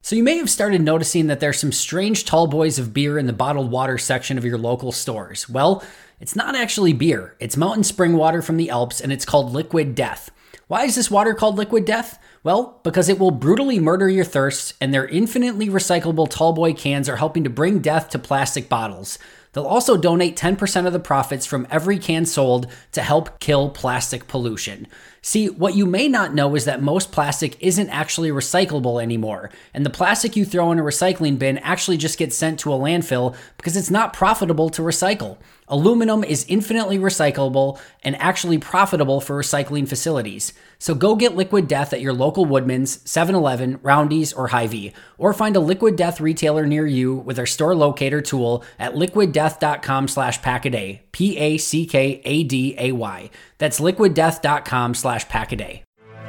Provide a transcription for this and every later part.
So you may have started noticing that there's some strange tall boys of beer in the bottled water section of your local stores. Well, it's not actually beer. It's mountain spring water from the Alps, and it's called Liquid Death. Why is this water called Liquid Death? Well, because it will brutally murder your thirst, and their infinitely recyclable tallboy cans are helping to bring death to plastic bottles. They'll also donate 10% of the profits from every can sold to help kill plastic pollution. See, what you may not know is that most plastic isn't actually recyclable anymore, and the plastic you throw in a recycling bin actually just gets sent to a landfill because it's not profitable to recycle. Aluminum is infinitely recyclable and actually profitable for recycling facilities. So go get Liquid Death at your local Woodman's, 7-Eleven, Roundy's, or Hy-Vee, or find a Liquid Death retailer near you with our store locator tool at liquiddeath.com/packaday, PACKADAY. That's liquiddeath.com/packaday.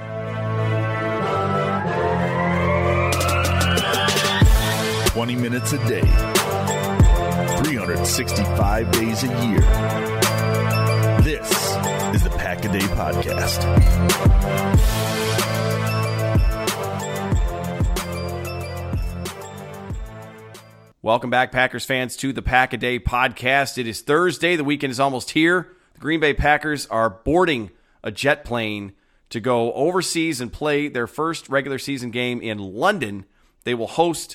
"20 minutes a day, 365 days a year. This is the Pack-A-Day Podcast. Welcome back, Packers fans, to the Pack-A-Day Podcast. It is Thursday. The weekend is almost here. The Green Bay Packers are boarding a jet plane to go overseas and play their first regular season game in London. They will host,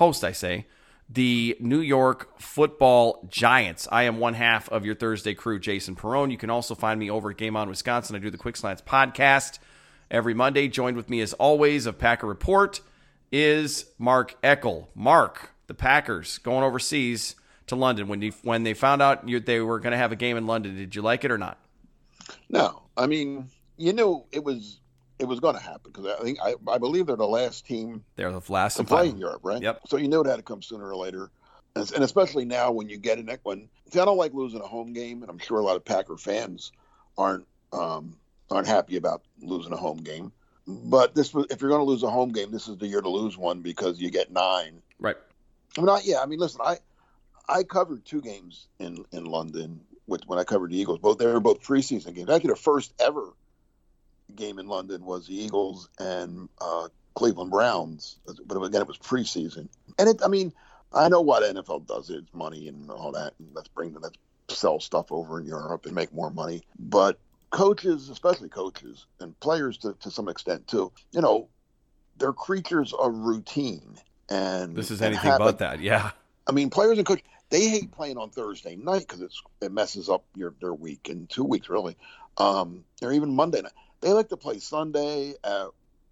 the New York Football Giants. I am one half of your Thursday crew, Jason Perrone. You can also find me over at Game On Wisconsin. I do the Quick Slants podcast every Monday. Joined with me, as always, of Packer Report is Mark Eckel. Mark, the Packers going overseas to London. When they found out they were going to have a game in London, did you like it or not? No. I mean, you knew it was going to happen because I believe they're the last team. They're the last to play in Europe, right? Yep. So you knew it had to come sooner or later, and especially now when you get in that one. See, I don't like losing a home game, and I'm sure a lot of Packer fans aren't happy about losing a home game. But if you're going to lose a home game, this is the year to lose one because you get 9. Right. Listen, I covered 2 games in London when I covered the Eagles. They were both preseason games. Actually, the first ever game in London was the Eagles and Cleveland Browns, but again, it was preseason. And I know what NFL does; it's money and all that, and let's sell stuff over in Europe and make more money. But coaches, especially coaches and players to some extent too, they're creatures of routine. And this is anything but that, yeah. I mean, players and coaches, they hate playing on Thursday night because it messes up their week in 2 weeks, really, or even Monday night. They like to play Sunday at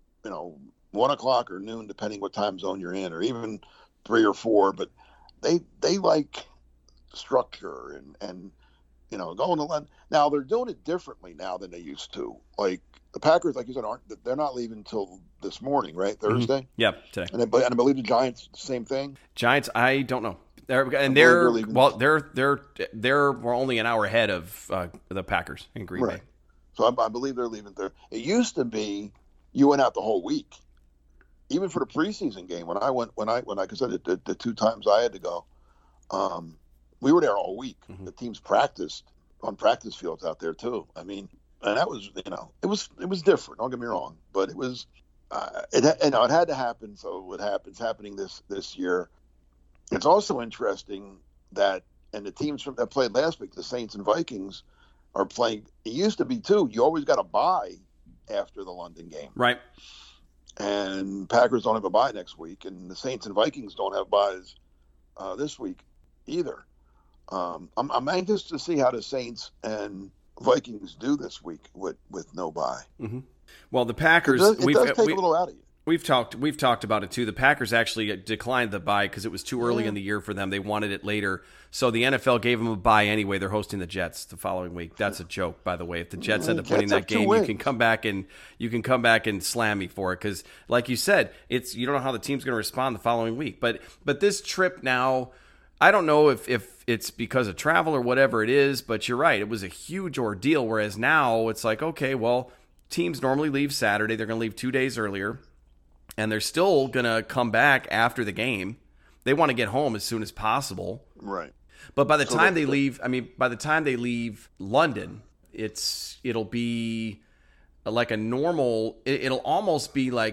1 o'clock or noon, depending what time zone you're in, or even 3 or 4. But they like structure and going to London. Now they're doing it differently now than they used to. Like the Packers, like you said, they're not leaving until this morning, right? Thursday. Mm-hmm. Yep, today. And I believe the Giants, same thing. We're only an hour ahead of the Packers in Green Bay. So I believe they're leaving there. It used to be you went out the whole week, even for the preseason game. When I said the 2 times I had to go, we were there all week. Mm-hmm. The teams practiced on practice fields out there too. I mean, and that was it was different. Don't get me wrong, but it was it had to happen. So it's happening this year. It's also interesting that the teams that played last week, the Saints and Vikings, are playing. It used to be too. You always got a bye after the London game, right? And Packers don't have a bye next week, and the Saints and Vikings don't have byes this week either. I'm anxious to see how the Saints and Vikings do this week with no bye. Mm-hmm. Well, the Packers it does take a little out of you. We've talked about it too. The Packers actually declined the bye because it was too early in the year for them. They wanted it later, so the NFL gave them a bye anyway. They're hosting the Jets the following week. That's a joke, by the way. If the Jets end up winning that game, you can come back and slam me for it because, like you said, you don't know how the team's going to respond the following week. But this trip now, I don't know if it's because of travel or whatever it is, but you're right. It was a huge ordeal. Whereas now it's like, okay, well, teams normally leave Saturday. They're going to leave 2 days earlier. And they're still going to come back after the game. They want to get home as soon as possible. Right. But by the time they leave London, it'll be like a normal, it'll almost be like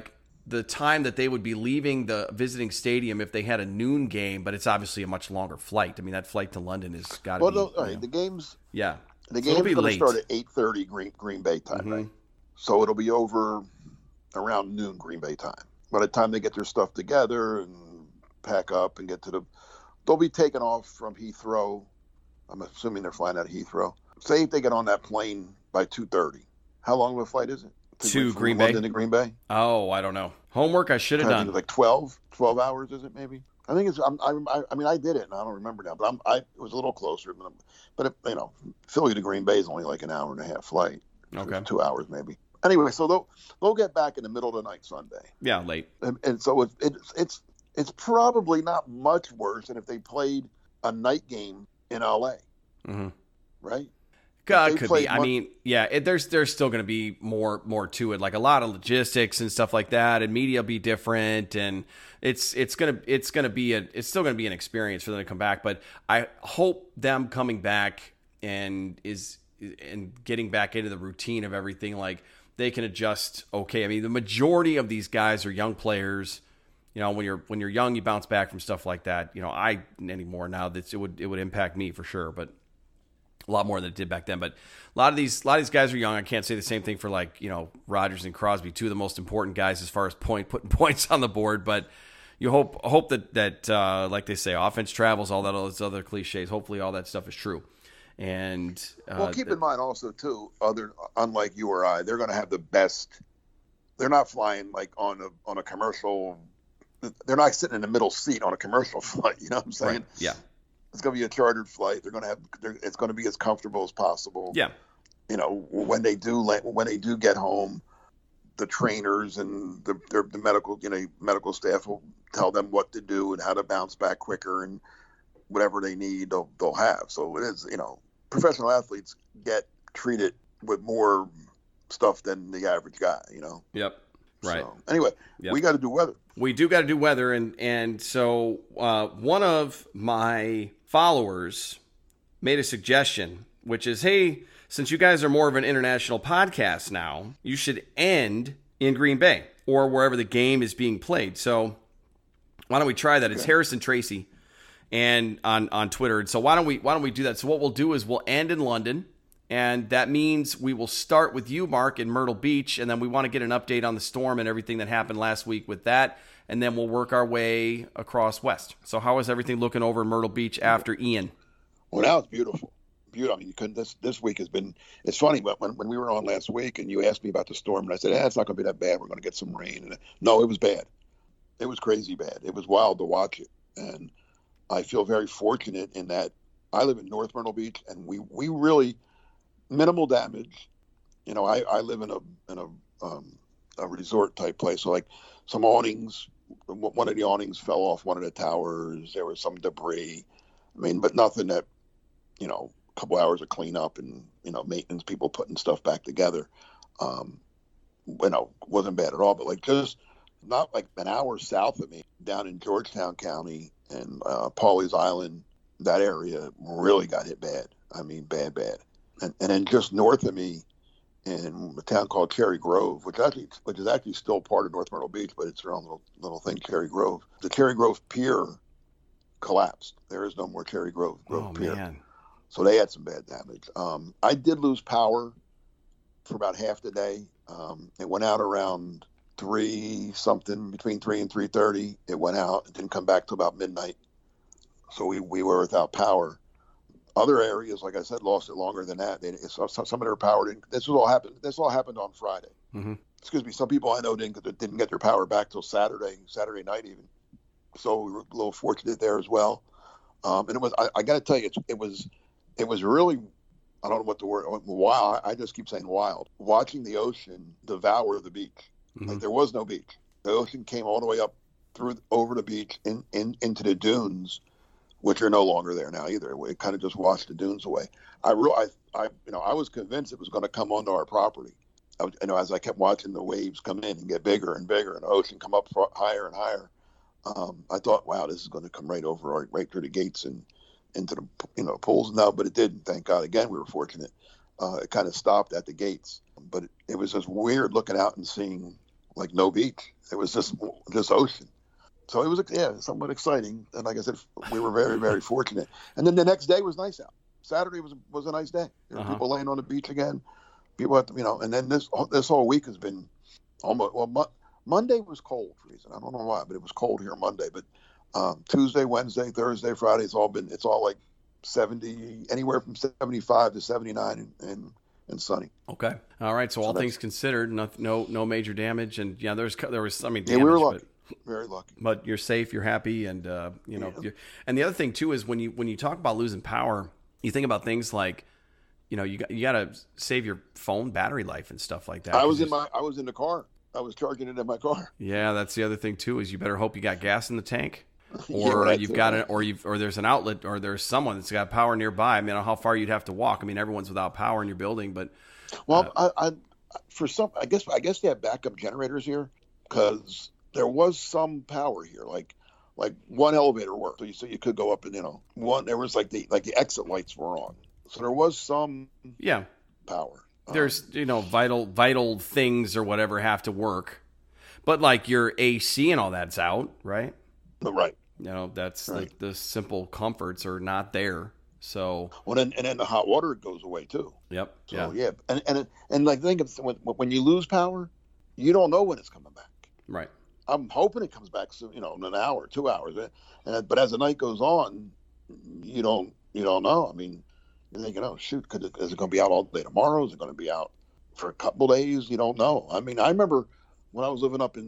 the time that they would be leaving the visiting stadium if they had a noon game, but it's obviously a much longer flight. I mean, that flight to London has got to be. All right, the game's yeah, the so game's going to start at 8:30 Green Bay time, right? So it'll be over around noon Green Bay time. By the time they get their stuff together and pack up and get to they'll be taken off from Heathrow. I'm assuming they're flying out of Heathrow. Say if they get on that plane by 2:30. How long of a flight is it? To Green Bay? London to Green Bay? Oh, I don't know. Homework I should have done. Like 12 hours, is it maybe? I think it's. I mean, I did it, and I don't remember now. But it was a little closer. But Philly to Green Bay is only like an hour and a half flight. Okay, 2 hours maybe. Anyway, so they'll get back in the middle of the night Sunday. Yeah, late. And so it's probably not much worse than if they played a night game in LA, right? God, could be. I mean, yeah, there's still going to be more to it, like a lot of logistics and stuff like that, and media will be different, and it's still going to be an experience for them to come back. But I hope them coming back and getting back into the routine of everything, like they can adjust. Okay, I mean, the majority of these guys are young players. You know, when you're young, you bounce back from stuff like that. You know, anymore now that it would impact me for sure, but a lot more than it did back then. But a lot of these guys are young. I can't say the same thing for Rodgers and Crosby, two of the most important guys as far as putting points on the board. But you hope that like they say, offense travels, all those other cliches. Hopefully, all that stuff is true. And keep in mind also too, unlike you or I, they're going to have the best. They're not flying like on a commercial. They're not sitting in the middle seat on a commercial flight. You know what I'm saying? Right. Yeah. It's going to be a chartered flight. It's going to be as comfortable as possible. Yeah. You know, when they do get home, the trainers and the medical staff will tell them what to do and how to bounce back quicker, and whatever they need, they'll have. So it is, professional athletes get treated with more stuff than the average guy. Yep. Right. So, anyway, we got to do weather. We do got to do weather, and so one of my followers made a suggestion, which is, hey, since you guys are more of an international podcast now, you should end in Green Bay or wherever the game is being played. So why don't we try that? It's Harrison Tracy, and on Twitter. And so why don't we do that? So what we'll do is we'll end in London. And that means we will start with you, Mark, in Myrtle Beach, and then we want to get an update on the storm and everything that happened last week with that, and then we'll work our way across west. So how is everything looking over in Myrtle Beach after Ian? Well, now it's beautiful. Beautiful. I mean, you couldn't. This week has been. It's funny, but when we were on last week and you asked me about the storm, and I said, it's not going to be that bad. We're going to get some rain. And no, it was bad. It was crazy bad. It was wild to watch it, and I feel very fortunate in that I live in North Myrtle Beach, and we really. Minimal damage. I live in a resort type place. So like some awnings, one of the awnings fell off one of the towers. There was some debris. I mean, but nothing that, a couple hours of cleanup and, maintenance people putting stuff back together. Wasn't bad at all, but like just not like an hour south of me down in Georgetown County and Pawleys Island, that area really got hit bad. I mean, bad. And then just north of me in a town called Cherry Grove, which is actually still part of North Myrtle Beach, but it's their own little thing, Cherry Grove. The Cherry Grove Pier collapsed. There is no more Cherry Grove Pier. Man. So they had some bad damage. I did lose power for about half the day. It went out around 3 something, between 3 and 3:30. It went out. It didn't come back till about midnight. So we were without power. Other areas, like I said, lost it longer than that. Some of their power didn't. This all happened on Friday. Mm-hmm. Excuse me. Some people I know didn't get their power back till Saturday night even. So we were a little fortunate there as well. And it was. I got to tell you, it was really. I don't know what the word. Wild. I just keep saying wild. Watching the ocean devour the beach. Mm-hmm. Like there was no beach. The ocean came all the way up over the beach into the dunes, which are no longer there now either. It kind of just washed the dunes away. I was convinced it was going to come onto our property. As I kept watching the waves come in and get bigger and bigger, and the ocean come up higher and higher, I thought, wow, this is going to come right over, right through the gates and into the pools. No, but it didn't. Thank God. Again, we were fortunate. It kind of stopped at the gates, but it was just weird looking out and seeing like no beach. It was just ocean. So it was somewhat exciting. And like I said, we were very, very fortunate. And then the next day was nice out. Saturday was a nice day. There were people laying on the beach again. People had to, and then this whole week has been almost, Monday was cold for reason. I don't know why, but it was cold here Monday. But Tuesday, Wednesday, Thursday, Friday, it's all like 70, anywhere from 75 to 79 and sunny. Okay. All right. So all things considered, no major damage. And there was, damage, we were lucky. Very lucky. But you're safe, you're happy. And, and the other thing too, is when you talk about losing power, you think about things like, you got to save your phone battery life and stuff like that. I was in the car. I was charging it in my car. Yeah. That's the other thing too, is you better hope you got gas in the tank. Or or there's an outlet, or there's someone that's got power nearby. I mean, how far you'd have to walk. I mean, everyone's without power in your building, but I guess they have backup generators here, because there was some power here, like one elevator worked, so you could go up and one, there was like the exit lights were on, so there was some power. There's vital things or whatever have to work, but like your AC and all that's out, right? Right. That's right. Like the simple comforts are not there. So and then the hot water goes away too. Yep. So and like think of when you lose power, you don't know when it's coming back. Right. I'm hoping it comes back soon, in an hour, 2 hours. But as the night goes on, you don't know. I mean, you're thinking, oh shoot, is it going to be out all day tomorrow? Is it going to be out for a couple days? You don't know. I mean, I remember when I was living up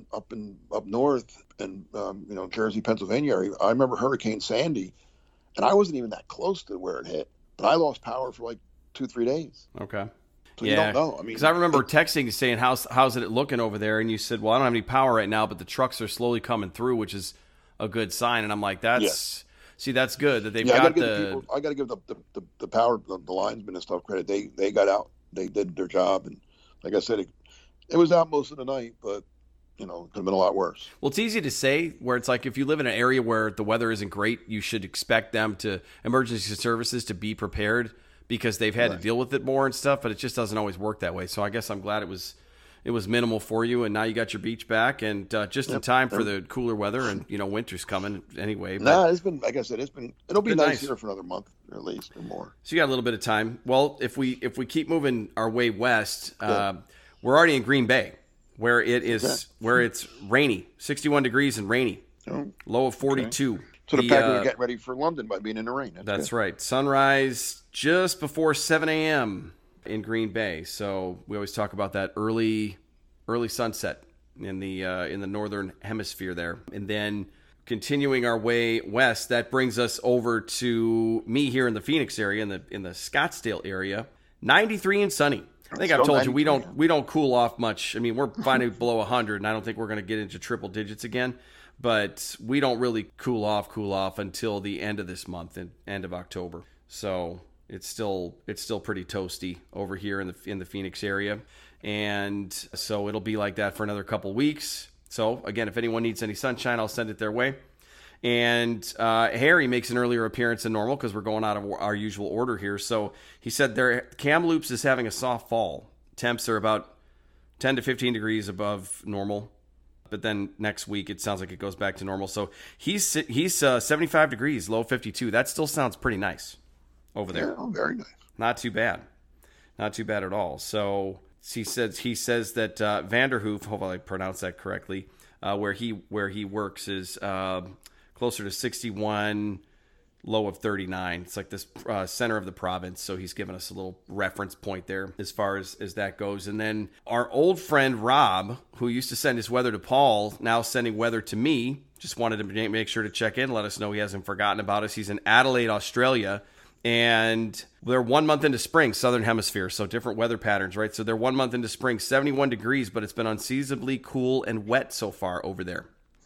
north in Jersey, Pennsylvania area, I remember Hurricane Sandy, and I wasn't even that close to where it hit, but I lost power for like 2-3 days. Okay. So you don't know. I mean, because I remember texting you saying, how's it looking over there? And you said, well, I don't have any power right now, but the trucks are slowly coming through, which is a good sign. And I'm like, that's good that they've got the. I got to give the power, the linesmen and stuff credit. They got out, they did their job, and like I said, it was out most of the night, but it could have been a lot worse. Well, it's easy to say, where it's like if you live in an area where the weather isn't great, you should expect emergency services to be prepared, because they've had to deal with it more and stuff, but it just doesn't always work that way. So I guess I'm glad it was minimal for you, and now you got your beach back, and just in time for the cooler weather, and winter's coming anyway. It's been, like I said, it'll be nice here for another month at least or more. So you got a little bit of time. Well, if we keep moving our way west, we're already in Green Bay, where it's rainy, 61 degrees and rainy, low of 42. Okay. So the Packers are getting ready for London by being in the rain. That's right. Sunrise just before 7 a.m. in Green Bay. So we always talk about that early sunset in the northern hemisphere there. And then continuing our way west, that brings us over to me here in the Phoenix area, in the Scottsdale area. 93 and sunny. I think I've told you we don't cool off much. I mean, we're finally below 100, and I don't think we're going to get into triple digits again. But we don't really cool off until the end of this month, and end of October. So it's still pretty toasty over here in the Phoenix area, and so it'll be like that for another couple weeks. So again, if anyone needs any sunshine, I'll send it their way. And Harry makes an earlier appearance than normal, because we're going out of our usual order here. So he said Kamloops is having a soft fall. Temps are about 10 to 15 degrees above normal. But then next week, it sounds like it goes back to normal. So he's 75 degrees, low 52. That still sounds pretty nice over there. Yeah, very nice. Not too bad. Not too bad at all. So he says that Vanderhoof, hopefully I pronounced that correctly, where he works is closer to 61, low of 39. It's like this center of the province, so he's given us a little reference point there as far as that goes. And then our old friend Rob, who used to send his weather to Paul, now sending weather to me, just wanted to make sure to check in, let us know he hasn't forgotten about us. He's in Adelaide, Australia, and they're 1 month into spring, southern hemisphere, so different weather patterns, right? So they're 1 month into spring, 71 degrees, but it's been unseasonably cool and wet so far over there.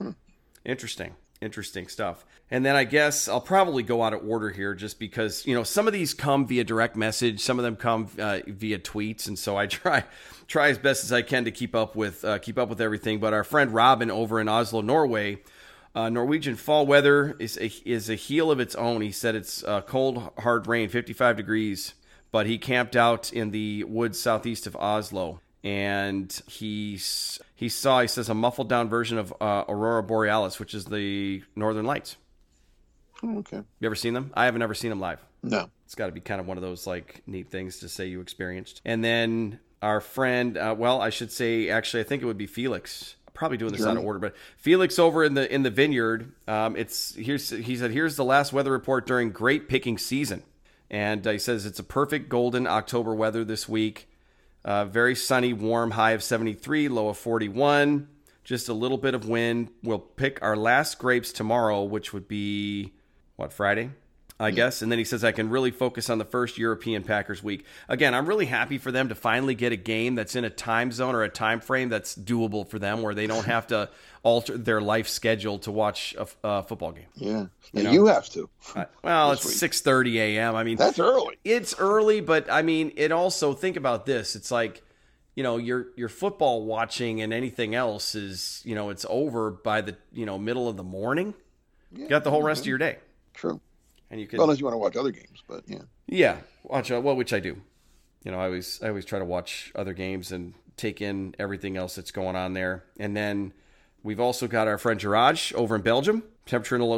Interesting stuff. And then I guess I'll probably go out of order here, just because, some of these come via direct message. Some of them come via tweets. And so I try as best as I can to keep up with everything. But our friend Robin over in Oslo, Norway, Norwegian fall weather is a heel of its own. He said it's cold, hard rain, 55 degrees, but he camped out in the woods southeast of Oslo. and he says a muffled down version of Aurora Borealis, which is the Northern Lights. Oh, okay. You ever seen them? I haven't ever seen them live. No. It's got to be kind of one of those like neat things to say you experienced. And then our friend, I should say, actually, I think it would be Felix. I'm probably doing this out of order, but Felix over in the vineyard. He said, here's the last weather report during grape picking season, and he says it's a perfect golden October weather this week. Very sunny, warm, high of 73, low of 41. Just a little bit of wind. We'll pick our last grapes tomorrow, which would be Friday? I guess. And then he says, I can really focus on the first European Packers week. Again, I'm really happy for them to finally get a game that's in a time zone or a time frame that's doable for them, where they don't have to alter their life schedule to watch a football game. Yeah. You have to. It's 6:30 a.m. I mean, that's early. It's early, but I mean, it also, think about this. It's like, your football watching and anything else is, it's over by the, middle of the morning. Yeah, you got the whole rest of your day. True. And you can, unless you want to watch other games, but yeah. Yeah, watch which I do. I always try to watch other games and take in everything else that's going on there. And then we've also got our friend Jiraj over in Belgium. Temperature in the low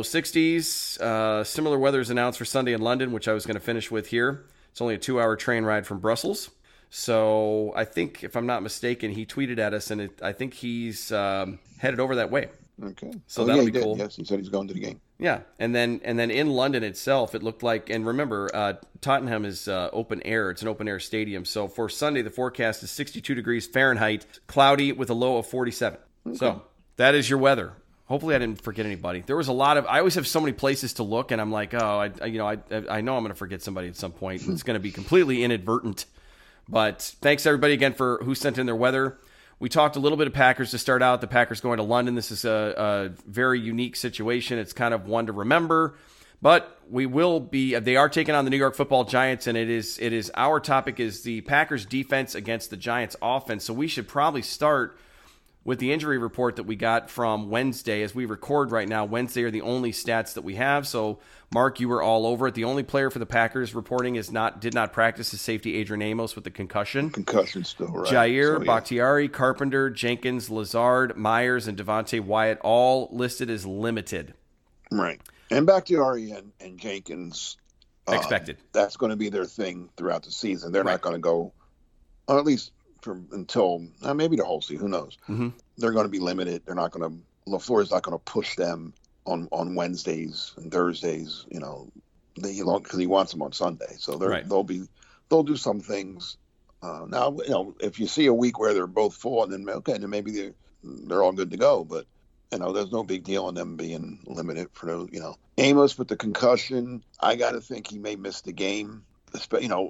60s. Similar weather is announced for Sunday in London, which I was going to finish with here. It's only a 2-hour train ride from Brussels. So I think, if I'm not mistaken, he tweeted at us, and I think he's headed over that way. Okay. So that'll be cool. Yes, he said he's going to the game. Yeah, and then in London itself, it looked like, and remember, Tottenham is open air. It's an open air stadium. So for Sunday, the forecast is 62 degrees Fahrenheit, cloudy with a low of 47. Okay. So that is your weather. Hopefully, I didn't forget anybody. There was a lot of. I always have so many places to look, and I'm like, I know I'm going to forget somebody at some point. It's going to be completely inadvertent. But thanks everybody again for who sent in their weather. We talked a little bit of Packers to start out. The Packers going to London. This is a very unique situation. It's kind of one to remember. But they are taking on the New York Football Giants, and it is our topic is the Packers defense against the Giants offense. So we should probably start with the injury report that we got from Wednesday. As we record right now, Wednesday are the only stats that we have. So Mark, you were all over it. The only player for the Packers reporting did not practice is safety Adrian Amos with the concussion. Concussion still, right. Jair, Bakhtiari, Carpenter, Jenkins, Lazard, Myers, and Devontae Wyatt all listed as limited. Right. And Bakhtiari and Jenkins expected. That's going to be their thing throughout the season. They're not going to go, or at least until maybe the whole season. Who knows? Mm-hmm. They're going to be limited. They're not going to. LaFleur is not going to push them on Wednesdays and Thursdays. Because he wants them on Sunday. So they'll do some things. Now, if you see a week where they're both full, then maybe they're all good to go. But there's no big deal in them being limited for those. Amos with the concussion, I got to think he may miss the game. The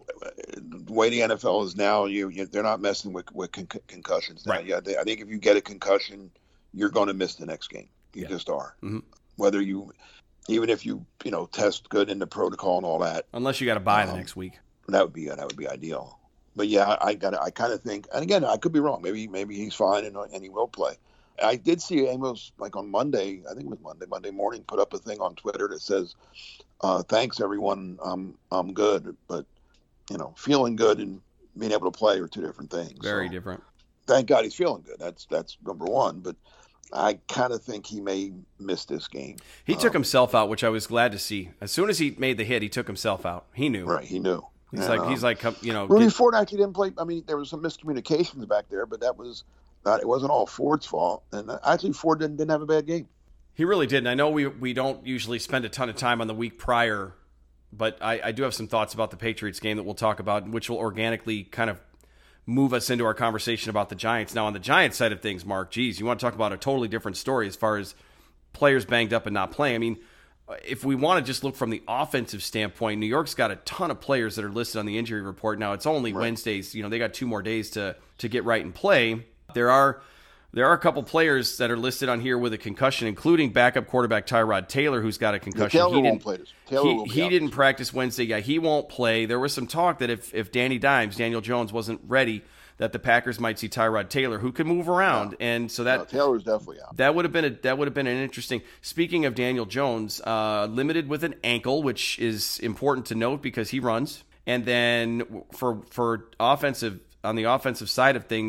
way the NFL is now, they're not messing with concussions now. Right. Yeah, I think if you get a concussion, you're going to miss the next game. You just are. Mm-hmm. Whether even if you test good in the protocol and all that, unless you got to buy the next week, that would be ideal. But yeah, I kind of think, and again, I could be wrong. Maybe he's fine and he will play. I did see Amos on Monday. I think it was Monday morning, put up a thing on Twitter that says, "Thanks everyone. I'm good," but feeling good and being able to play are two different things. Very different. Thank God he's feeling good. That's number one. But I kind of think he may miss this game. He took himself out, which I was glad to see. As soon as he made the hit, he took himself out. He knew. Right, he knew. He's like, Rudy Ford actually didn't play. I mean, there was some miscommunications back there, but it wasn't all Ford's fault. And actually, Ford didn't have a bad game. He really didn't. I know we don't usually spend a ton of time on the week prior, but I do have some thoughts about the Patriots game that we'll talk about, which will organically kind of move us into our conversation about the Giants. Now, on the Giants side of things, Mark, geez, you want to talk about a totally different story as far as players banged up and not playing. I mean, if we want to just look from the offensive standpoint, New York's got a ton of players that are listed on the injury report. Now, it's only Wednesdays. They got 2 more days to get right and play. There are a couple players that are listed on here with a concussion, including backup quarterback Tyrod Taylor, who's got a concussion. Taylor won't play this. He didn't practice Wednesday. Yeah, he won't play. There was some talk that if Daniel Jones wasn't ready, that the Packers might see Tyrod Taylor, who could move around, and so that Taylor's definitely out. That would have been an interesting. Speaking of Daniel Jones, limited with an ankle, which is important to note because he runs, and then for offensive on the offensive side of things.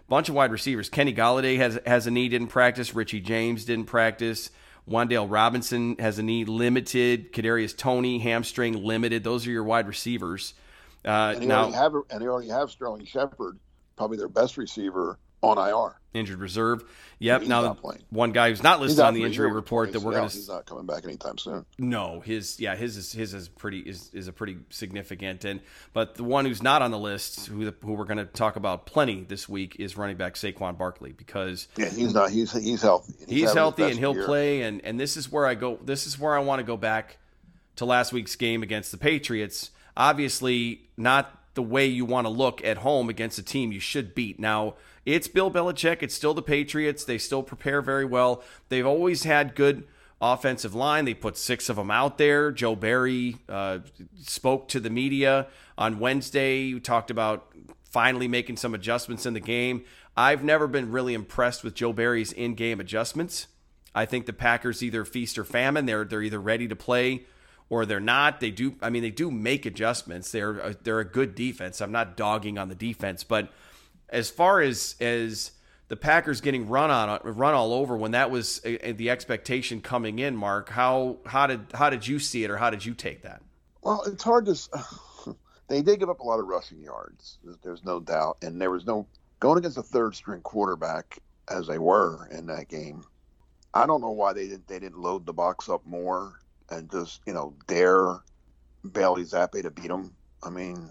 bunch of wide receivers. Kenny Golladay has a knee, didn't practice. Richie James didn't practice. Wan'Dale Robinson has a knee, limited. Kadarius Toney, hamstring, limited. Those are your wide receivers. And they already have Sterling Shepard, probably their best receiver, on IR. Injured reserve. Yep. He's now, not playing. One guy who's not listed on the injury report that we're going to. He's not coming back anytime soon. No, his is a pretty significant. But the one who's not on the list, who we're going to talk about plenty this week, is running back Saquon Barkley, because he's healthy. He's healthy and he'll play. And this is where I go. This is where I want to go back to last week's game against the Patriots. Obviously, not the way you want to look at home against a team you should beat. Now, it's Bill Belichick. It's still the Patriots. They still prepare very well. They've always had good offensive line. They put 6 of them out there. Joe Barry spoke to the media on Wednesday. He talked about finally making some adjustments in the game. I've never been really impressed with Joe Barry's in-game adjustments. I think the Packers either feast or famine. They're either ready to play or they're not. They do make adjustments. They're a good defense. I'm not dogging on the defense, but as far as the Packers getting run all over, when that was the expectation coming in, Mark, how did you see it, or how did you take that? Well, it's hard to. They did give up a lot of rushing yards. There's no doubt, and there was no going against a third-string quarterback as they were in that game. I don't know why they didn't load the box up more and just dare Bailey Zappi to beat him. I mean,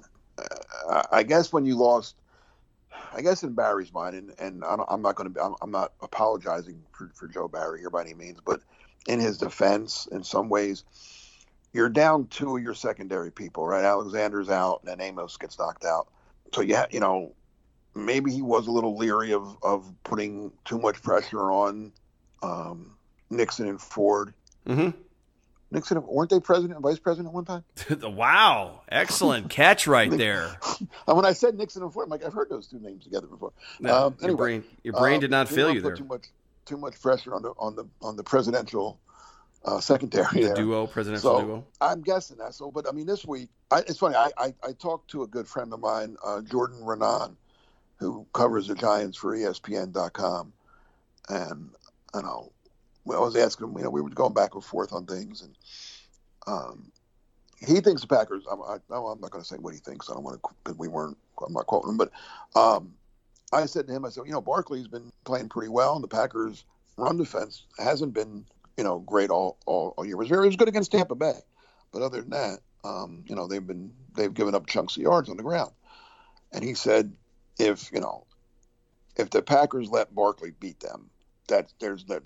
I guess when you lost. I guess in Barry's mind, and I'm not apologizing for Joe Barry here by any means, but in his defense, in some ways, you're down 2 of your secondary people, right? Alexander's out, and then Amos gets knocked out. So maybe he was a little leery of putting too much pressure on Nixon and Ford. Mm-hmm. Nixon, weren't they president and vice president at one time? Wow. Excellent catch right there. When I said Nixon and Ford, I'm like, I've heard those two names together before. No, anyway, your brain did not fail you there. Too much pressure on the presidential secretary. The presidential duo. I'm guessing that. So, but I mean, this week, it's funny. I talked to a good friend of mine, Jordan Renan, who covers the Giants for ESPN.com, and I was asking him, we were going back and forth on things, and he thinks the Packers. I'm not going to say what he thinks. I don't want to, because I'm not quoting him, but I said to him, Barkley's been playing pretty well, and the Packers' run defense hasn't been, great all year. It was good against Tampa Bay, but other than that, they've given up chunks of yards on the ground. And he said, if the Packers let Barkley beat them, that's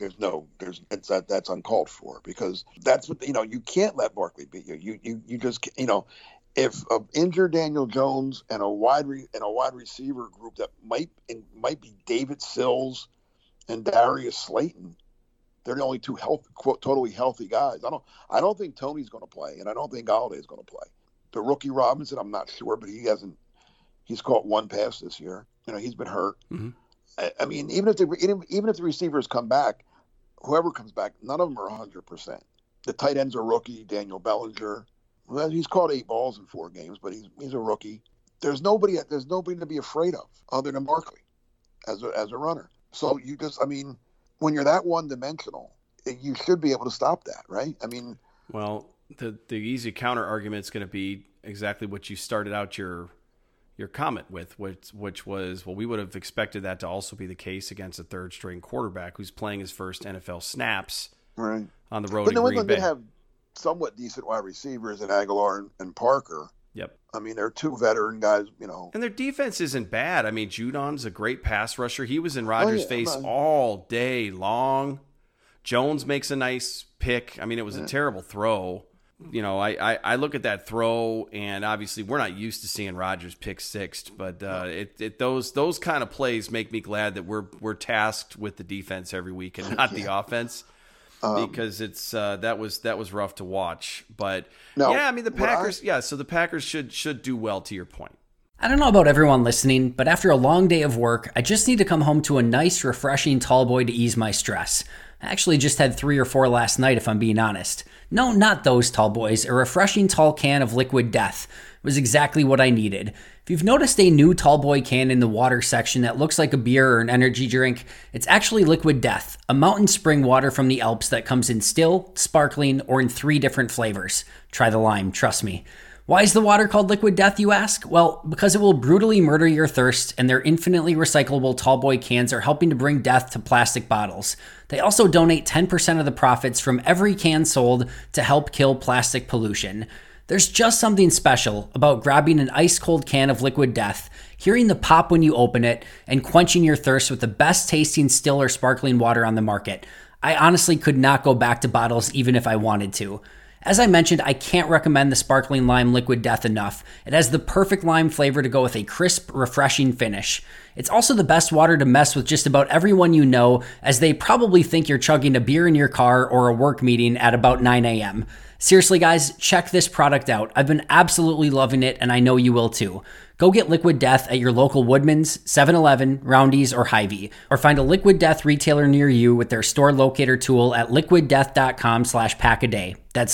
uncalled for, because that's what you can't let Barkley beat you. You just if injured Daniel Jones and a wide receiver group that might be David Sills and Darius Slayton, they're the only two totally healthy guys. I don't think Tony's going to play, and I don't think Galladay's going to play. The rookie Robinson, I'm not sure, but he's caught one pass this year. He's been hurt. Mm-hmm. I mean, even if the receivers come back, whoever comes back, none of them are 100%. The tight end's a rookie, Daniel Bellinger. Well, he's caught 8 balls in 4 games, but he's a rookie. There's nobody to be afraid of other than Barkley as a runner. So when you're that one-dimensional, you should be able to stop that, right? I mean, well, the easy counter argument is going to be exactly what you started out your comment with, which was, well, we would have expected that to also be the case against a third-string quarterback who's playing his first NFL snaps on the road in Green Bay. But New England did have somewhat decent wide receivers in Aguilar and Parker. Yep. I mean, they're 2 veteran guys, And their defense isn't bad. I mean, Judon's a great pass rusher. He was in Rodgers' face all day long. Jones makes a nice pick. I mean, it was a terrible throw. I look at that throw, and obviously we're not used to seeing Rodgers pick 6, but those kind of plays make me glad that we're tasked with the defense every week and not the offense, because it's that was rough to watch. But the Packers, so the Packers should do well, to your point. I don't know about everyone listening, but after a long day of work, I just need to come home to a nice, refreshing tall boy to ease my stress. I actually just had 3 or 4 last night, if I'm being honest. No, not those tall boys. A refreshing tall can of Liquid Death. was exactly what I needed. If you've noticed a new Tallboy can in the water section that looks like a beer or an energy drink, it's actually Liquid Death, a mountain spring water from the Alps that comes in still, sparkling, or in 3 different flavors. Try the lime, trust me. Why is the water called Liquid Death, you ask? Well, because it will brutally murder your thirst, and their infinitely recyclable Tallboy cans are helping to bring death to plastic bottles. They also donate 10% of the profits from every can sold to help kill plastic pollution. There's just something special about grabbing an ice-cold can of Liquid Death, hearing the pop when you open it, and quenching your thirst with the best tasting still or sparkling water on the market. I honestly could not go back to bottles even if I wanted to. As I mentioned, I can't recommend the Sparkling Lime Liquid Death enough. It has the perfect lime flavor to go with a crisp, refreshing finish. It's also the best water to mess with just about everyone you know, as they probably think you're chugging a beer in your car or a work meeting at about 9 a.m. Seriously, guys, check this product out. I've been absolutely loving it, and I know you will too. Go get Liquid Death at your local Woodman's, 7-Eleven, Roundy's, or Hy-Vee, or find a Liquid Death retailer near you with their store locator tool at liquiddeath.com/packaday. That's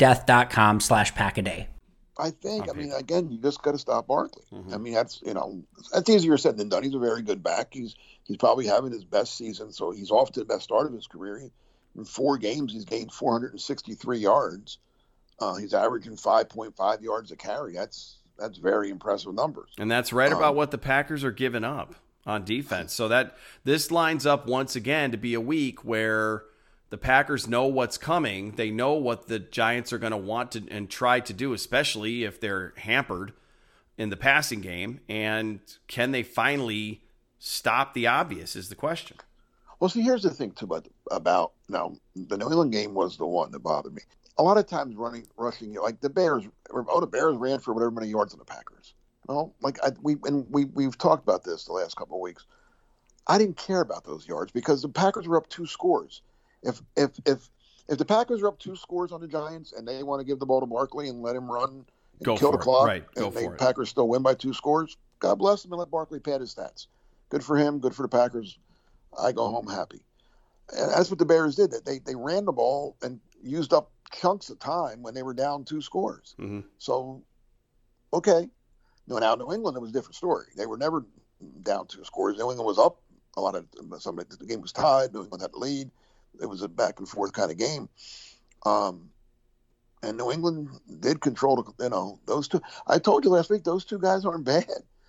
liquiddeath.com/packaday. I think, I mean, again, you just got to stop Barkley. I mean, that's easier said than done. He's a very good back. He's probably having his best season, so he's off to the best start of his career. In 4 games, he's gained 463 yards. He's averaging 5.5 yards a carry. That's very impressive numbers. And that's right about what the Packers are giving up on defense. So that this lines up once again to be a week where the Packers know what's coming. They know what the Giants are going to want to and try to do, especially if they're hampered in the passing game. And can they finally stop the obvious is the question. Well, see, here's the thing, too, about now, the New England game was the one that bothered me. A lot of times rushing, like the Bears ran for whatever many yards on the Packers. Well, like we've talked about this the last couple of weeks. I didn't care about those yards because the Packers were up 2 scores. If the Packers are up 2 scores on the Giants and they want to give the ball to Barkley and let him run and kill the clock, right? Go for it. Packers still win by 2 scores. God bless him and let Barkley pad his stats. Good for him. Good for the Packers. I go home happy. And that's what the Bears did. They ran the ball and used up chunks of time when they were down 2 scores. Mm-hmm. So, okay. Now in New England, it was a different story. They were never down 2 scores. New England was up a lot of the game was tied. New England had the lead. It was a back and forth kind of game. And New England did control those 2. I told you last week, those 2 guys aren't bad.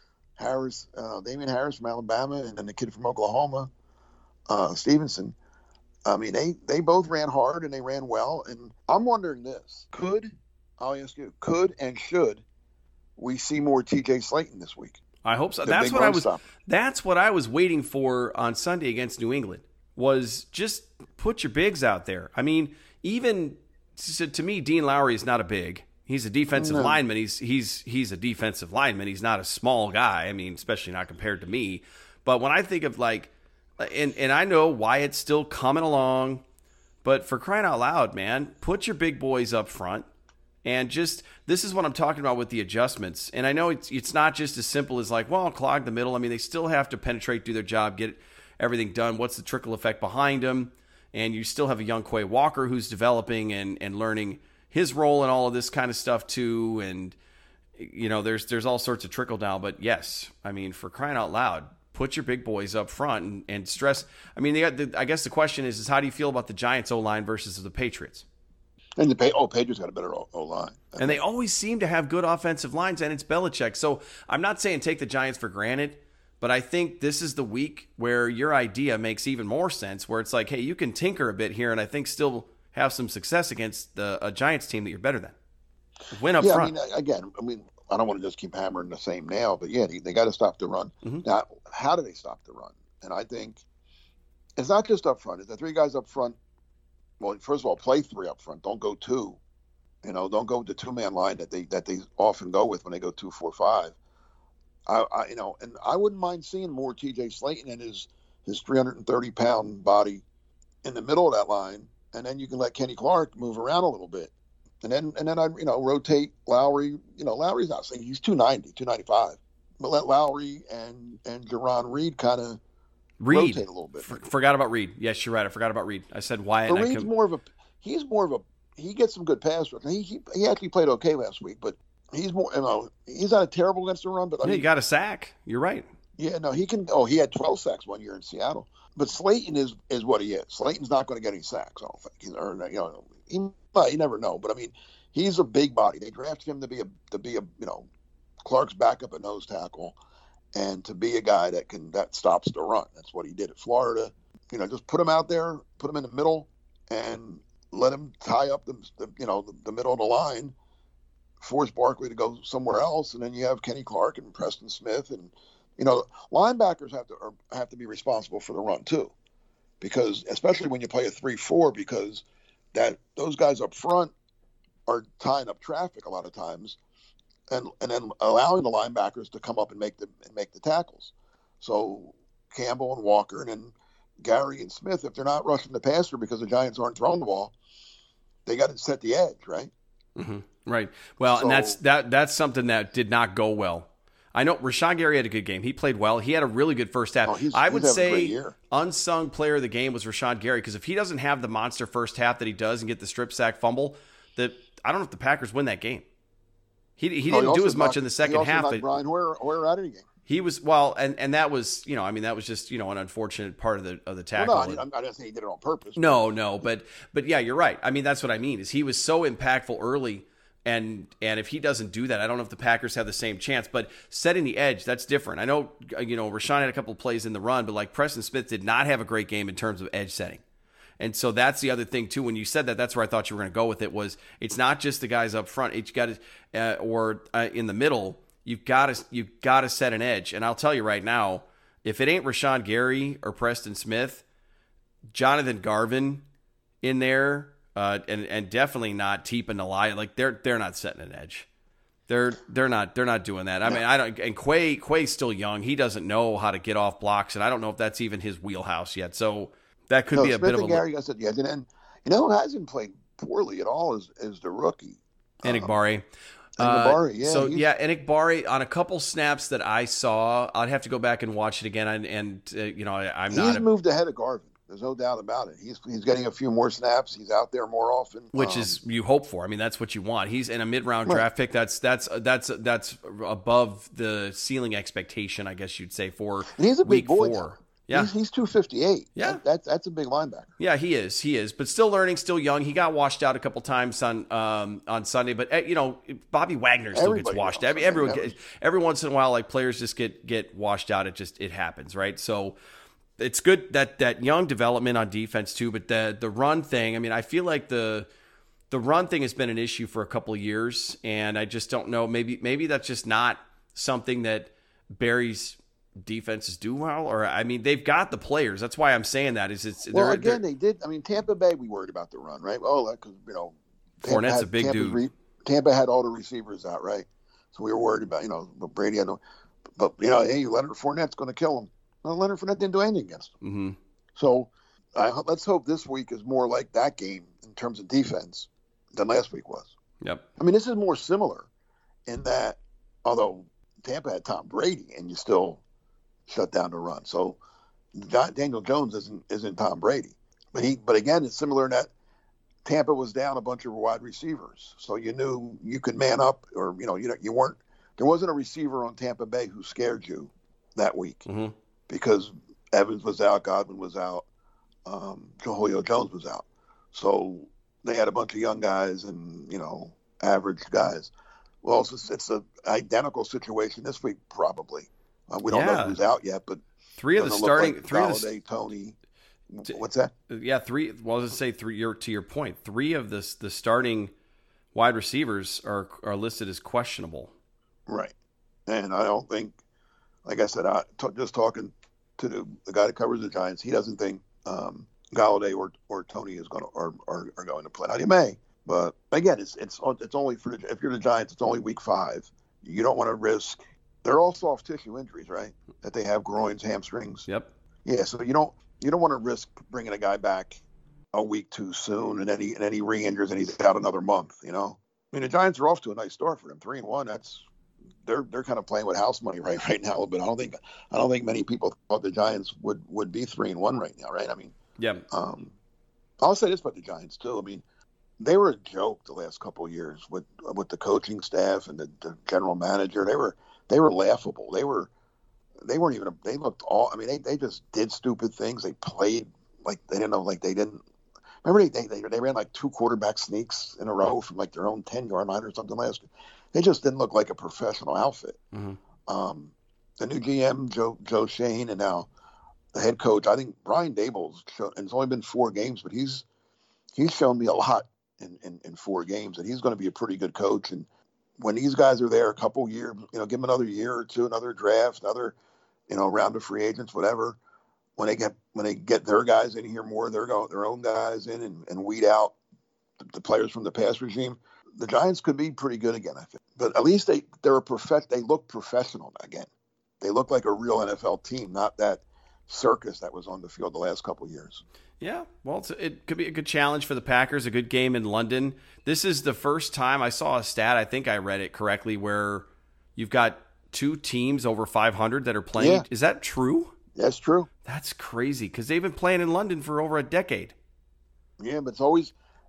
Damian Harris from Alabama, and then the kid from Oklahoma, Stevenson. I mean, they both ran hard and they ran well. And I'm wondering this: I'll ask you, could and should we see more T.J. Slayton this week? I hope so. That's what I was waiting for on Sunday against New England. Was just put your bigs out there. I mean, even to me, Dean Lowry is not a big. He's a defensive lineman. He's a defensive lineman. He's not a small guy. I mean, especially not compared to me. But when I think of and I know Wyatt's still coming along, but for crying out loud, man, put your big boys up front. And this is what I'm talking about with the adjustments. And I know it's not just as simple as clog the middle. I mean, they still have to penetrate, do their job, get everything done. What's the trickle effect behind them? And you still have a young Quay Walker who's developing and learning his role and all of this kind of stuff too. And, there's all sorts of trickle down. But yes, I mean, for crying out loud, put your big boys up front and stress. I mean, I guess the question is how do you feel about the Giants O-line versus the Patriots? And the Patriots got a better O-line. And they always seem to have good offensive lines, and it's Belichick. So I'm not saying take the Giants for granted, but I think this is the week where your idea makes even more sense, where it's like, hey, you can tinker a bit here and I think still have some success against a Giants team that you're better than. Win up front. I mean, I don't want to just keep hammering the same nail, but yeah, they got to stop the run. Mm-hmm. Now, how do they stop the run? And I think it's not just up front. It's the 3 guys up front. Well, first of all, play 3 up front. Don't go 2. Don't go with the 2-man line that they often go with when they go 2-4-5. And I wouldn't mind seeing more T.J. Slayton and his 330-pound body in the middle of that line, and then you can let Kenny Clark move around a little bit, and then I rotate Lowry. Lowry's not saying he's 290, 295, but let Lowry and Jerron Reed kind of rotate a little bit. Forgot about Reed. Yes, you're right. I forgot about Reed. I said Wyatt. But Reed's more of a he gets some good pass rush. He actually played okay last week, but he's more, he's not terrible against the run, but I mean, you got a sack. You're right. Yeah, no, he can. Oh, he had 12 sacks one year in Seattle. But Slayton is what he is. Slayton's not going to get any sacks, I don't think. You never know. But I mean, he's a big body. They drafted him to be a Clark's backup at nose tackle, and to be a guy that stops the run. That's what he did at Florida. Just put him out there, put him in the middle, and let him tie up the middle of the line. Force Barkley to go somewhere else, and then you have Kenny Clark and Preston Smith and. Linebackers have to be responsible for the run too, because especially when you play a 3-4, because those guys up front are tying up traffic a lot of times, and then allowing the linebackers to come up and make the tackles. So Campbell and Walker and then Gary and Smith, if they're not rushing the passer because the Giants aren't throwing the ball, they got to set the edge, right? Mm-hmm. Right. Well, and that's something that did not go well. I know Rashawn Gary had a good game. He played well. He had a really good first half. I would say unsung player of the game was Rashawn Gary, because if he doesn't have the monster first half that he does and get the strip sack fumble, I don't know if the Packers win that game. He didn't do as much in the second half. But Brian Hoyer out of the game. He was and that was that was just an unfortunate part of the tackle. Well, no, I'm not saying he did it on purpose. No, but yeah, you're right. I mean, that's what I mean. Is he was so impactful early. And if he doesn't do that, I don't know if the Packers have the same chance. But setting the edge, that's different. I know, Rashawn had a couple of plays in the run, but like Preston Smith did not have a great game in terms of edge setting. And so that's the other thing too. When you said that, that's where I thought you were going to go with it. Was it's not just the guys up front. It's got to, or in the middle, you've got to set an edge. And I'll tell you right now, if it ain't Rashawn Gary or Preston Smith, Jonathan Garvin in there. And definitely not Teep and Nalai. Like they're not setting an edge. They're not doing that. I mean, I don't. And Quay's still young. He doesn't know how to get off blocks, and I don't know if that's even his wheelhouse yet. So that could be a Smith bit of and Gary, I said, yeah, and who hasn't played poorly at all is the rookie Enagbare. Yeah. So Enagbare on a couple snaps that I saw, I'd have to go back and watch it again. He's moved ahead of Garvin. There's no doubt about it. He's getting a few more snaps. He's out there more often, which is you hope for. I mean, that's what you want. He's in a mid-round draft pick. That's above the ceiling expectation, I guess you'd say, for and he's a week big boy 4. Now. Yeah, he's 258. Yeah, that's a big linebacker. Yeah, he is, but still learning, still young. He got washed out a couple times on Sunday, but Bobby Wagner still gets washed out. Every once in a while, like players just get washed out. It happens, right? So. It's good that young development on defense too, but the run thing, I mean, I feel like the run thing has been an issue for a couple of years, and I just don't know. Maybe that's just not something that Barry's defenses do well, or I mean, they've got the players. That's why I'm saying that. They did. I mean, Tampa Bay, we worried about the run, right? Oh, because Fournette's a big dude. Tampa had all the receivers out, right? So we were worried about but Brady had but hey, Leonard Fournette's going to kill him. Well, Leonard Fournette didn't do anything against him. Mm-hmm. So let's hope this week is more like that game in terms of defense than last week was. Yep. I mean, this is more similar in that, although Tampa had Tom Brady and you still shut down the run. So Daniel Jones isn't Tom Brady. But again, it's similar in that Tampa was down a bunch of wide receivers. So you knew you could man up, or there wasn't a receiver on Tampa Bay who scared you that week. Mm-hmm. Because Evans was out, Godwin was out, Julio Jones was out. So they had a bunch of young guys and, average guys. Well, it's an identical situation this week, probably. We don't know who's out yet, but Galladay, Tony. What's that? Yeah, three. Well, let's say three. To your point, 3 of the starting wide receivers are listed as questionable. Right, and I don't think. Like I said, just talking to the guy that covers the Giants, he doesn't think Galladay or Tony are going to play. Now, he may, but again, it's only if you're the Giants, it's only week 5. You don't want to risk. They're all soft tissue injuries, right? That they have groins, hamstrings. Yep. Yeah, so you don't want to risk bringing a guy back a week too soon, and then he re-injures and he's out another month. I mean, the Giants are off to a nice start for them, 3-1. That's. They're kind of playing with house money right now a little bit. I don't think many people thought the Giants would be 3-1 right now, right? I mean, yeah. I'll say this about the Giants too. I mean, they were a joke the last couple of years with the coaching staff and the general manager. They were laughable. They weren't even. They looked all. I mean, they just did stupid things. They played like they didn't know. Like they didn't. Remember they ran like 2 quarterback sneaks in a row from like their own 10-yard line or something last year. They just didn't look like a professional outfit. Mm-hmm. The new GM Joe Shane and now the head coach. I think Brian Daboll's shown, and it's only been 4 games, but he's shown me a lot in 4 games, and he's going to be a pretty good coach. And when these guys are there a couple years, give them another year or two, another draft, another round of free agents, whatever. When they get their guys in here more, their own guys in and weed out the players from the past regime, the Giants could be pretty good again, I think. But at least they look professional again. They look like a real NFL team, not that circus that was on the field the last couple of years. Yeah, well, it could be a good challenge for the Packers, a good game in London. This is the first time I saw a stat, I think I read it correctly, where you've got 2 teams over 500 that are playing. Yeah. Is that true? That's true. That's crazy because they've been playing in London for over a decade. Yeah, but it's always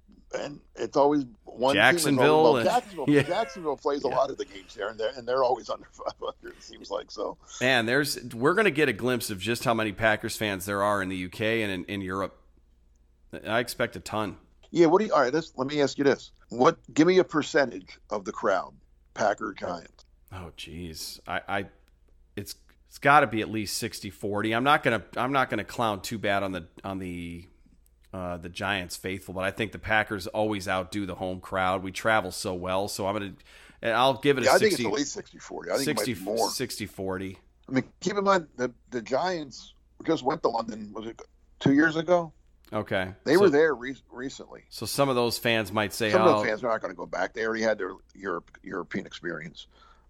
one Jacksonville. Team. Jacksonville plays a lot of the games there, and they're always under 500. It seems like so. Man, we're going to get a glimpse of just how many Packers fans there are in the UK and in Europe. I expect a ton. Yeah. All right. Let me ask you this: give me a percentage of the crowd, Packer Giants? Oh, geez, it's got to be at least 60-40. I'm not gonna clown too bad on the Giants faithful, but I think the Packers always outdo the home crowd. We travel so well, so I'll give it a 60. I think it's at least 60-40. I think it might be more. 60-40. I mean, keep in mind the Giants just went to London. Was it 2 years ago? Okay. They were there recently. So some of those fans might say, some of the fans are not going to go back. They already had their European experience.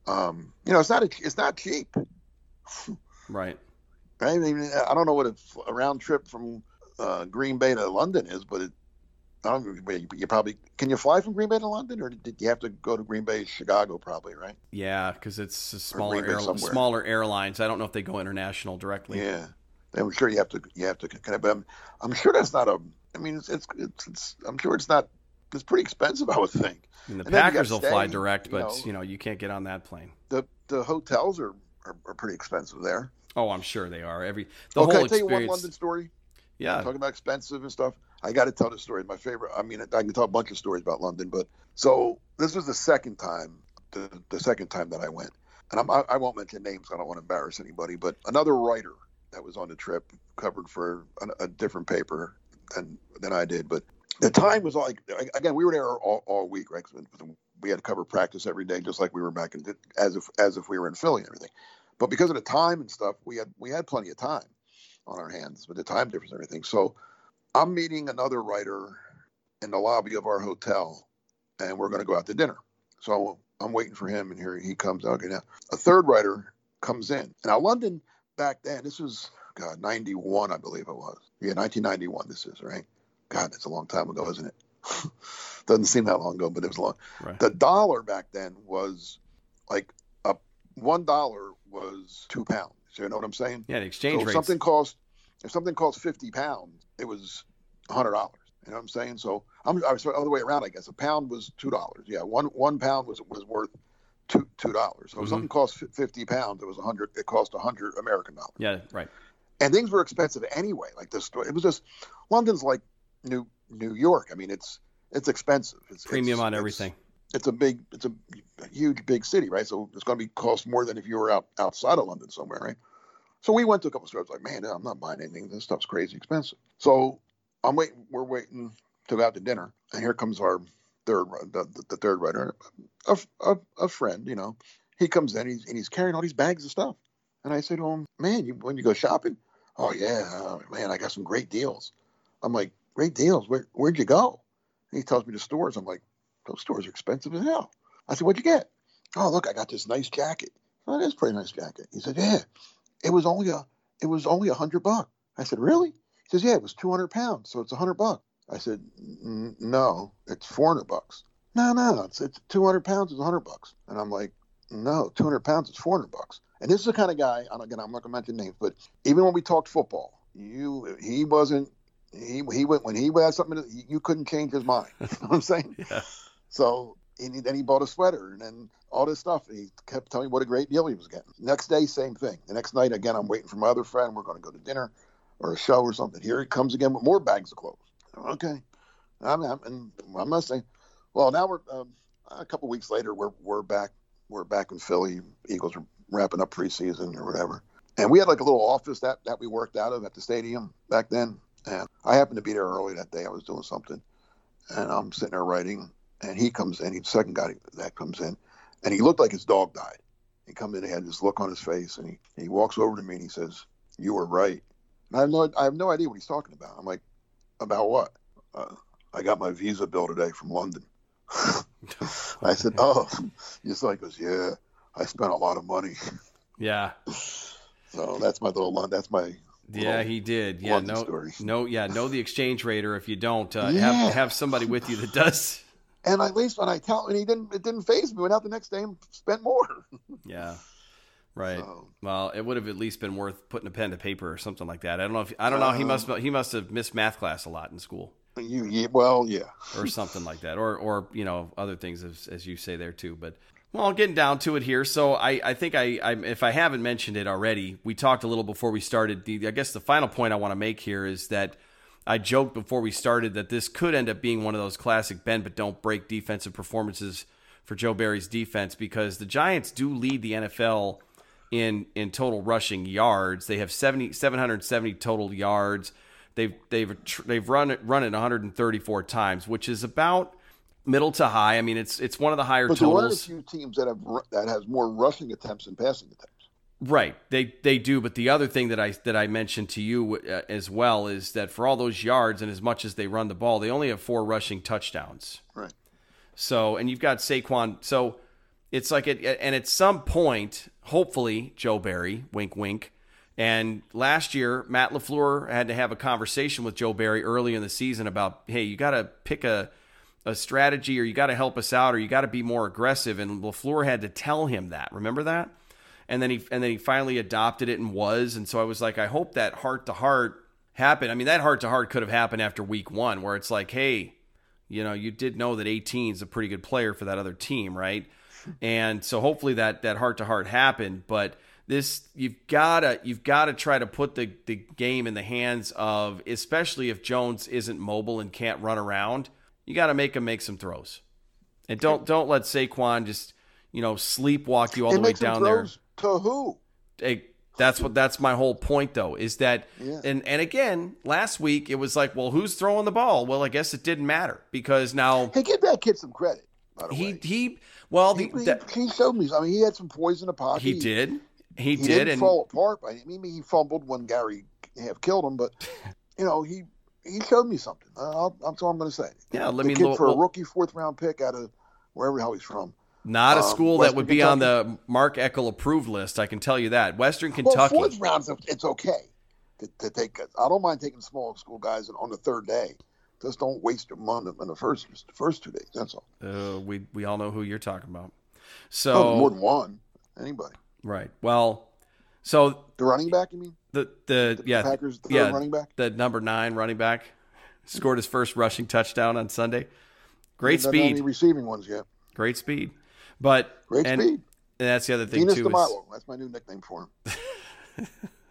It's not cheap. Right. I mean, I don't know what a round trip from Green Bay to London is, but you probably can you fly from Green Bay to London, or did you have to go to Green Bay, Chicago, probably, right? Yeah, because it's a smaller airlines. I don't know if they go international directly. Yeah, I'm sure you have to connect, but I'm sure that's not a. I mean, it's I'm sure it's not. It's pretty expensive, I would think. I mean, the Packers will fly direct, but you can't get on that plane. The hotels are pretty expensive there. Oh, I'm sure they are. Can I tell you one London story? Yeah. Talking about expensive and stuff. I got to tell this story. My favorite. I mean, I can tell a bunch of stories about London, but so this was the second time that I went, and I won't mention names. I don't want to embarrass anybody, but another writer that was on the trip covered for a different paper than I did, but the time was like, again, we were there all week, right? We had to cover practice every day, just like we were back as if we were in Philly and everything. But because of the time and stuff, we had plenty of time on our hands with the time difference and everything. So I'm meeting another writer in the lobby of our hotel, and we're going to go out to dinner. So I'm waiting for him, and here he comes out. Okay, now a third writer comes in. Now London back then, this was 91, I believe it was. Yeah, 1991. This is right. God, that's a long time ago, isn't it? Doesn't seem that long ago, but it was long. Right. The dollar back then was like $1 was £2. So you know what I'm saying? Yeah, the exchange rate. If something cost £50, it was $100. You know what I'm saying? So I was the other way around, I guess. A pound was $2. Yeah, one pound was worth $2. So if something cost £50, it was 100. It cost 100 American dollars. Yeah, right. And things were expensive anyway. Like this story, it was just London's like New York. I mean, it's expensive. It's premium on everything. It's a huge big city, right? So it's going to cost more than if you were outside of London somewhere, right? So we went to a couple of stores. Like, man, I'm not buying anything. This stuff's crazy expensive. So we're waiting to go out to dinner, and here comes our the third writer, a friend. He comes in, and he's carrying all these bags of stuff. And I said to him, man, when you go shopping? Oh yeah, man, I got some great deals. I'm like, great deals? Where'd you go? And he tells me the stores. I'm like, those stores are expensive as hell. I said, what'd you get? Oh, look, I got this nice jacket. Oh, that's a pretty nice jacket. He said, yeah, it was only $100. I said, really? He says, yeah, it was 200 pounds, so it's $100. I said, no, it's $400. No, it's 200 pounds is $100. And I'm like, no, 200 pounds is $400. And this is the kind of guy, and again, I'm not going to mention names, but even when we talked football, he wasn't he went when he had something. You couldn't change his mind. You know what I'm saying? Yeah. So then he bought a sweater and then all this stuff. And he kept telling me what a great deal he was getting. Next day, same thing. The next night, again, I'm waiting for my other friend. We're going to go to dinner or a show or something. Here he comes again with more bags of clothes. Okay, I'm not saying. Well, now we're a couple weeks later. We're back. We're back in Philly. Eagles are wrapping up preseason or whatever. And we had like a little office that we worked out of at the stadium back then. And I happened to be there early that day. I was doing something, and I'm sitting there writing. And he comes in. He's the second guy that comes in, and he looked like his dog died. He come in, he had this look on his face, and he walks over to me and he says, "You were right." And I have no idea what he's talking about. I'm like, "About what?" I got my visa bill today from London. I said, "Oh," he's like, "Goes, yeah, I spent a lot of money." Yeah. So that's my Yeah, he did. Yeah, London story. Know the exchange rate, or if you don't, have somebody with you that does. And at least when I tell him, it didn't faze me. Went out the next day and spent more. Yeah, right. So, well, it would have at least been worth putting a pen to paper or something like that. I don't know. He must have missed math class a lot in school. Yeah. Or something like that, or other things as you say there too. But well, getting down to it here. So I think I if I haven't mentioned it already, we talked a little before we started. I guess the final point I want to make here is that I joked before we started that this could end up being one of those classic bend but don't break defensive performances for Joe Barry's defense, because the Giants do lead the NFL in total rushing yards. They have 770 total yards. They've run it 134 times, which is about middle to high. I mean, it's one of the higher but totals. There are a few teams that has more rushing attempts than passing attempts. Right, they do. But the other thing that I mentioned to you as well is that for all those yards and as much as they run the ball, they only have 4 rushing touchdowns. Right. So, and you've got Saquon. So it's like and at some point, hopefully, Joe Barry, wink, wink. And last year, Matt LaFleur had to have a conversation with Joe Barry early in the season about, hey, you got to pick a strategy, or you got to help us out, or you got to be more aggressive. And LaFleur had to tell him that. Remember that? And then he finally adopted it and was. And so I was like, I hope that heart-to-heart happened. I mean, that heart-to-heart could have happened after week 1, where it's like, hey, you did know that 18 is a pretty good player for that other team, right? And so hopefully that heart-to-heart happened. But this, you've got to try to put the game in the hands of, especially if Jones isn't mobile and can't run around, you got to make him make some throws. And don't let Saquon just, sleepwalk you all the way down there. To who? Hey, that's my whole point, though, is that, and again, last week it was like, well, who's throwing the ball? Well, I guess it didn't matter, because now, hey, give that kid some credit. By the way, he showed me. I mean, he had some poise in the pocket. He did. He didn't and fall apart. He fumbled when Gary half killed him, but he showed me something. That's all I'm going to say. Yeah, for a rookie 4th round pick out of wherever the hell he's from. Not a school that would be Kentucky on the Mark Eckel approved list, I can tell you that. Western Kentucky. Well, 4th round, it's okay to take. I don't mind taking small school guys on the 3rd day. Just don't waste your money in the first 2 days. That's all. We all know who you're talking about. So more than one. Anybody. Right. Well, so the running back, you mean? The Packers, the running back? The number 9 running back scored his first rushing touchdown on Sunday. Great speed. Not any receiving ones yet. Great speed. But great speed. And that's the other thing Venus too. DeMilo. That's my new nickname for him.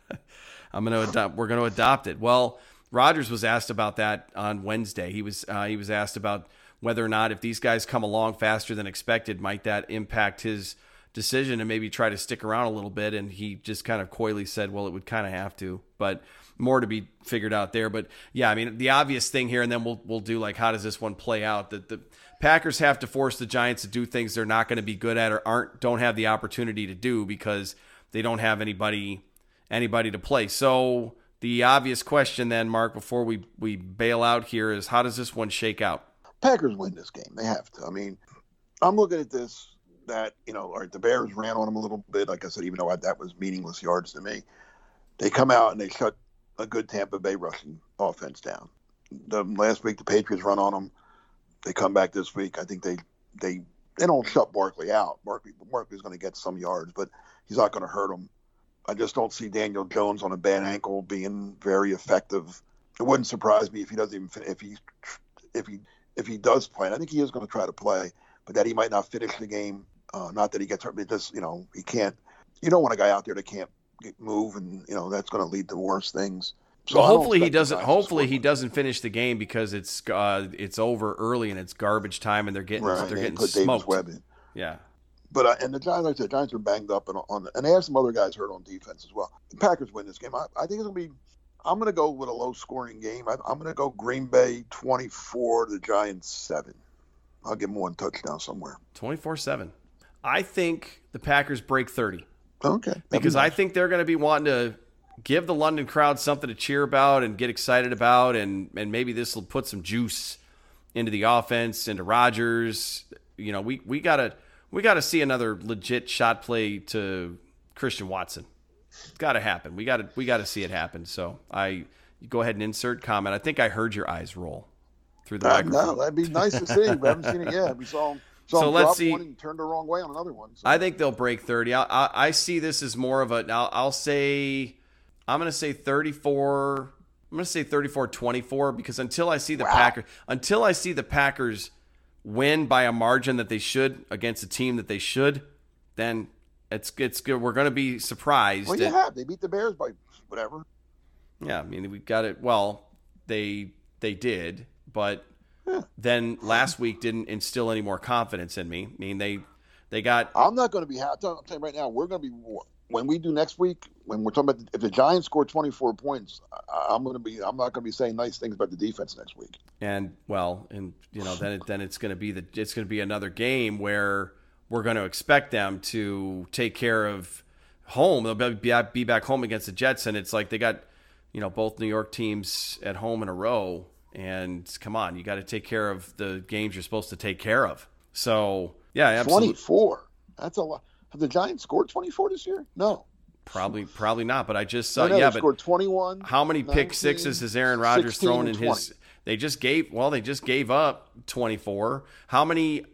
We're going to adopt it. Well, Rodgers was asked about that on Wednesday. He was asked about whether or not, if these guys come along faster than expected, might that impact his decision and maybe try to stick around a little bit. And he just kind of coyly said, well, it would kind of have to, but more to be figured out there. But yeah, I mean, the obvious thing here, and then we'll do like, how does this one play out? That the Packers have to force the Giants to do things they're not going to be good at, or don't have the opportunity to do, because they don't have anybody to play. So the obvious question then, Mark, before we bail out here, is how does this one shake out? Packers win this game. They have to. I mean, I'm looking at this that, all right, the Bears ran on them a little bit. Like I said, even though that was meaningless yards to me, they come out and they shut a good Tampa Bay rushing offense down. Last week, the Patriots run on them. They come back this week. I think they don't shut Barkley out. Barkley's going to get some yards, but he's not going to hurt him. I just don't see Daniel Jones on a bad ankle being very effective It wouldn't surprise me if he doesn't even if he does play. And I think he is going to try to play, but that he might not finish the game. Not that he gets hurt, because he can't. You don't want a guy out there that can't move, and that's going to lead to worse things. So well, hopefully he doesn't. Hopefully he doesn't finish the game because it's over early and it's garbage time and they're getting smoked. Webb in. Yeah. But and the Giants, like I said, Giants are banged up and they have some other guys hurt on defense as well. The Packers win this game. I think it's going to be. I'm going to go with a low-scoring game. I'm going to go Green Bay 24, the Giants 7. I'll give them one touchdown somewhere. 24-7. I think the Packers break 30. Okay. Because I think they're going to be wanting to give the London crowd something to cheer about and get excited about, and maybe this will put some juice into the offense, into Rodgers. We gotta see another legit shot play to Christian Watson. It's got to happen. We got to see it happen. So you go ahead and insert comment. I think I heard your eyes roll through the microphone. No, that'd be nice to see. We haven't seen it yet. We saw him. So let's see. One and turned the wrong way on another one. So. I think they'll break 30. I see this as more of a. I'm going to say 34. I'm going to say 34-24 because until I see the Packers win by a margin that they should against a team that they should, then it's good. We're going to be surprised. Well, they beat the Bears by whatever. Yeah, I mean we got it. Well, they did, but then last week didn't instill any more confidence in me. I mean they got. I'm not going to be happy. I'm telling you right now, we're going to be. When we do next week, when we're talking about if the Giants score 24 points, I'm not going to be saying nice things about the defense next week. And then it's going to be another game where we're going to expect them to take care of home. They'll be back home against the Jets, and it's like they got both New York teams at home in a row. And come on, you got to take care of the games you're supposed to take care of. So yeah, absolutely. 24. That's a lot. Have the Giants scored 24 this year? No. Probably not, but I just saw. They scored 21. How many 19, pick sixes has Aaron Rodgers thrown in his? They just gave up 24. How many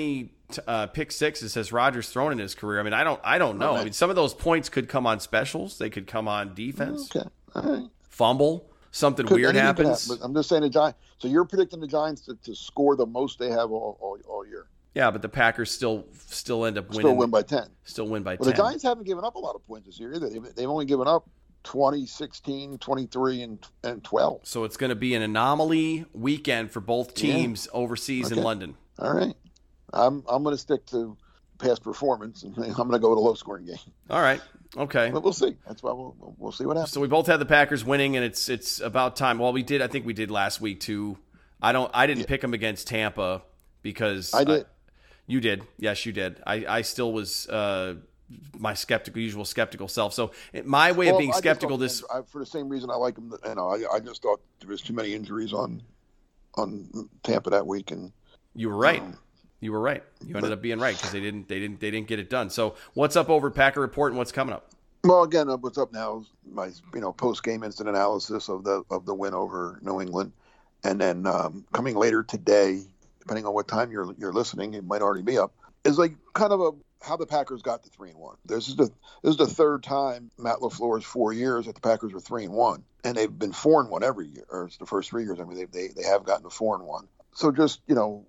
pick sixes has Rodgers thrown in his career? I mean, I don't know. Okay. I mean, some of those points could come on specials. They could come on defense. Okay. All right. Fumble. Something weird happens. I'm just saying the Giants. So you're predicting the Giants to score the most they have all year. Yeah, but the Packers still end up winning. Still win by 10. Still win by 10. The Giants haven't given up a lot of points this year either. They've only given up 20, 16, 23, and 12. So it's going to be an anomaly weekend for both teams overseas in London. All right. I'm going to stick to past performance, and I'm going to go with a low-scoring game. All right. Okay. But we'll see. That's why we'll see what happens. So we both had the Packers winning, and it's about time. Well, I think we did last week too. I didn't pick them against Tampa because I did. You did. Yes, you did. I still was my usual skeptical self. So my way of being skeptical for the same reason I like them. I just thought there was too many injuries on Tampa that week, and you were right. You were right. You ended up being right because they didn't get it done. So what's up over at Packer Report and what's coming up? Well, again, what's up now is my post game instant analysis of the win over New England, and then coming later today, depending on what time you're listening, it might already be up, is like kind of how the Packers got to 3-1. This is the third time Matt LaFleur's 4 years that the Packers were 3-1, and they've been 4-1 every year, or it's the first 3 years. I mean, they have gotten to 4-1. So just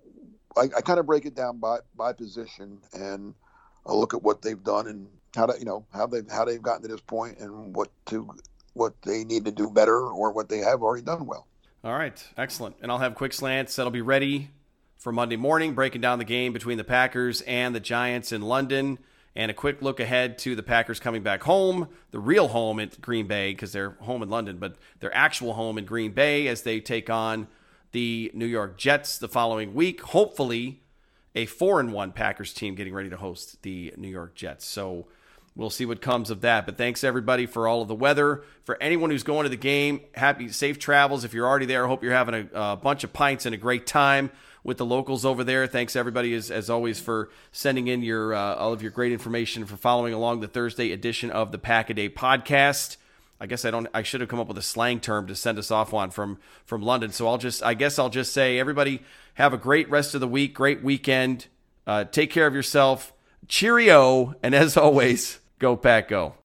I kind of break it down by position, and I look at what they've done and how they've gotten to this point, and what they need to do better or what they have already done well. All right, excellent. And I'll have quick slants that'll be ready for Monday morning, breaking down the game between the Packers and the Giants in London, and a quick look ahead to the Packers coming back home, the real home at Green Bay, because they're home in London, but their actual home in Green Bay as they take on the New York Jets the following week. Hopefully a 4-1 Packers team getting ready to host the New York Jets. So we'll see what comes of that. But thanks everybody for all of the weather. For anyone who's going to the game, safe travels. If you're already there, I hope you're having a bunch of pints and a great time with the locals over there. Thanks everybody as always for sending in your all of your great information, for following along the Thursday edition of the Pack-A-Day podcast. I guess I should have come up with a slang term to send us off on from London. So I'll just say, everybody have a great rest of the week, great weekend. Take care of yourself. Cheerio. And as always, go Pack Go.